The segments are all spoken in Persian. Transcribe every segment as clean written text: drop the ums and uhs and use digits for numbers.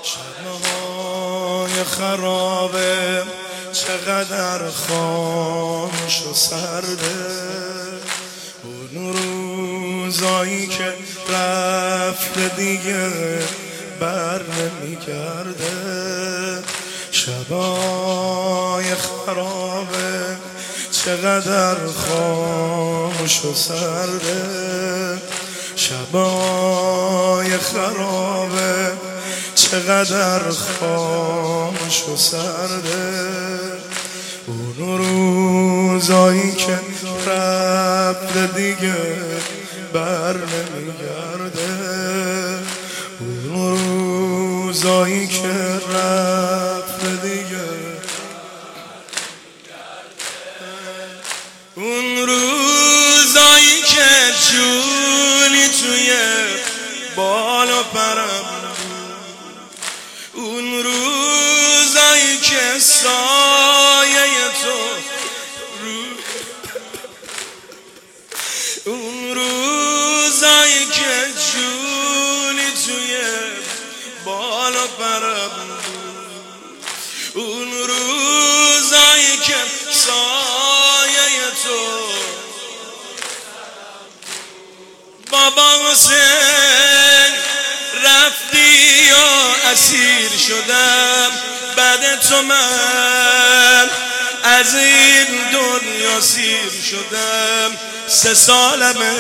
شبهای خرابه چقدر خاموش و سرده، اون روزایی که رفته دیگه بر نمیگرده. شبهای خرابه چقدر خاموش و سرده، شبای خرابه چقدر خاموش و سرده، اون روزایی که رفته دیگه بر نمیگرده، اون روزایی که رفته دیگه، اون روزایی که جونی توی بال و پرم، اون روزایی که سایه تو اون روزایی که جونی توی بال و پرم، اون روزایی که سایه تو بابا حسین رفتی و اسیر شدم، بعد تو من از این دنیا سیر شدم. 3 سالمه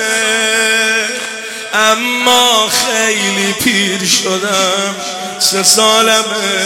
اما خیلی پیر شدم، 3 سالمه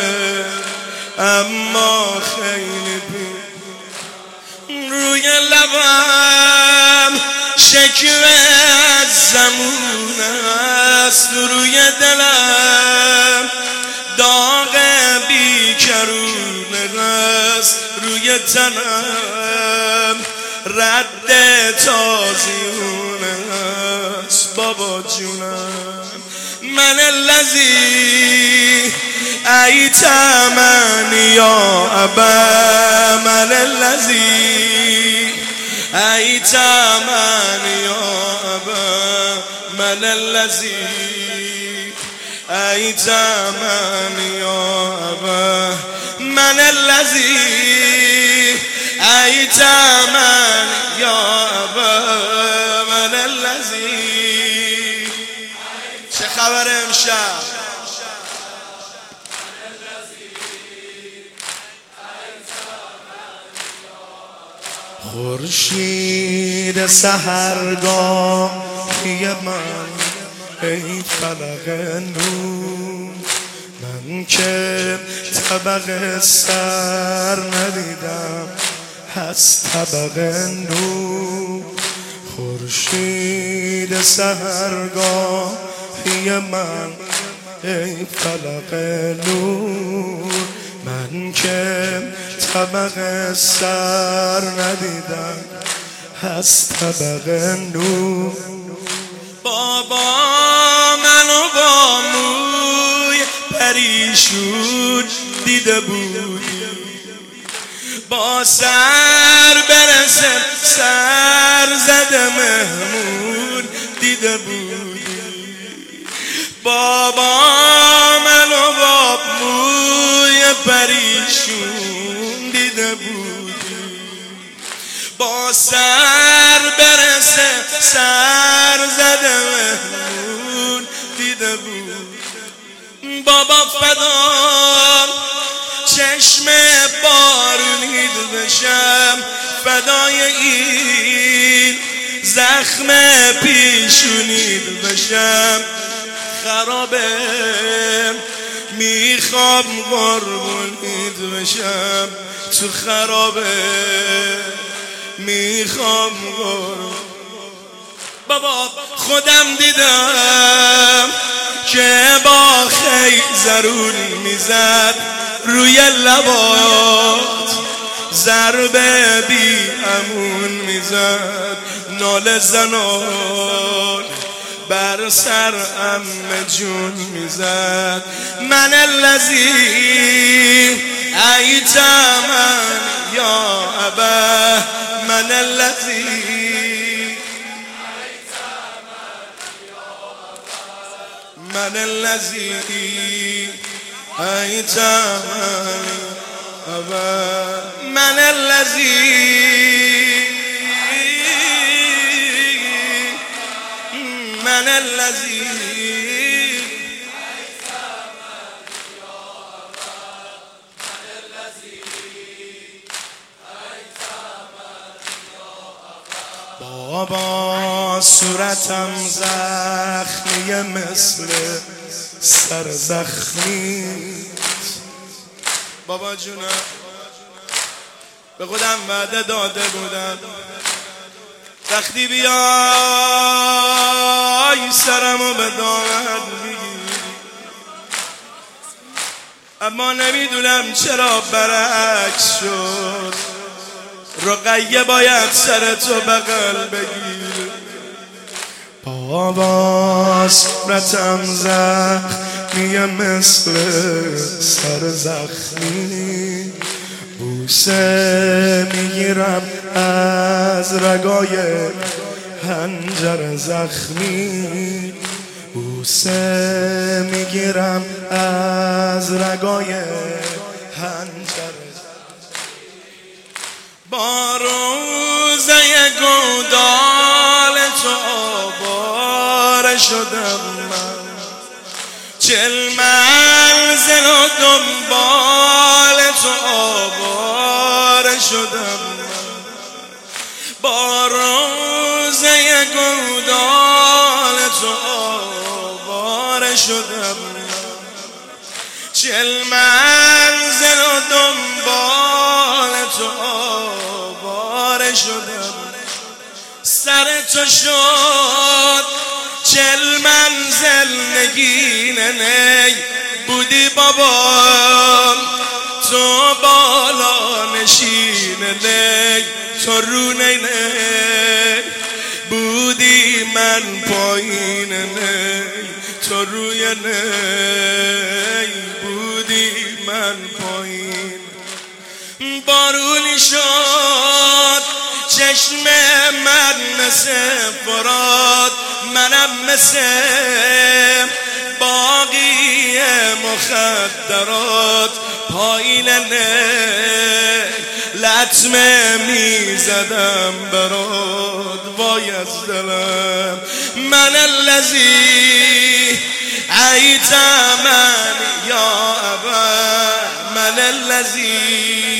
اما خیلی پیر. روی لبم شکوه از زمون است، روی دلم داغ بیکرونه است، روی تنم رد تازیونه است. بابا جونم من الذی ایتمنی یا ابا، من الذی ایتمنی یا ابا، من الذی ایتمنی یا ابا، من الذی ایتمنی یا ابا، من الذی. چه خبر امشب؟ خورشید سحرگاهی من ای فلق نور، من که طبق سر ندیدم از طبق نور. خورشید سحرگاهی من ای فلق نور، من که طبق سر ندیدم از طبق نور. بابا منو با موی پریشون دیده بودی، با سر برسه سر زده مهمون دیده بودی. بابا منو با موی پریشون دیده بودی، با سر برسه سر زده مهمون دیده بود. بابا فدا چشم بارونید بشم، فدای این زخم پیشونید بشم. خرابه میخوام قربونید بشم، تو خرابه میخوام قربون. بابا خودم دیدم که با خیزرون میزد روی لبات، ضربه بی امون میزد، ناله زنان بر سر عمه جون میزد. من الذی ایتمنی یا ابا، من الذی من الذی ای تمنی ابا من الذی من الذی بابا صورتم زخمی مثل سر زخمی بابا جونم به خودم وعده داده بودم وقتی بیای سرمو به دامن بگیری، اما نمیدونم چرا برعکس شد. رقیه باید سرتو بغل بگیر. بابا صورتم زخمیه مثل سر زخمی، بوسه میگیرم از رگای حنجر زخمی، بوسه میگیرم از رگای حنجر. با روزه گودال تو آواره شدم من، 40 منزل و دنبال تو آواره شدم من. با روزه گودال تو آواره شدم من، 40 منزل و دنبال تو آواره شدم. سر تو شد 40 منزل نگینه نی بودی بابا، تو بالا نشینه نی، تو رو نی بودی من پایین نی، تو روی نی بودی من پایین. بارونی شد چشم من مثل فرات، منم مثل باقی مخدرات پایین نه لطمه میزدم برات وای از دلم. من الذی ایت من یا ابا من الذی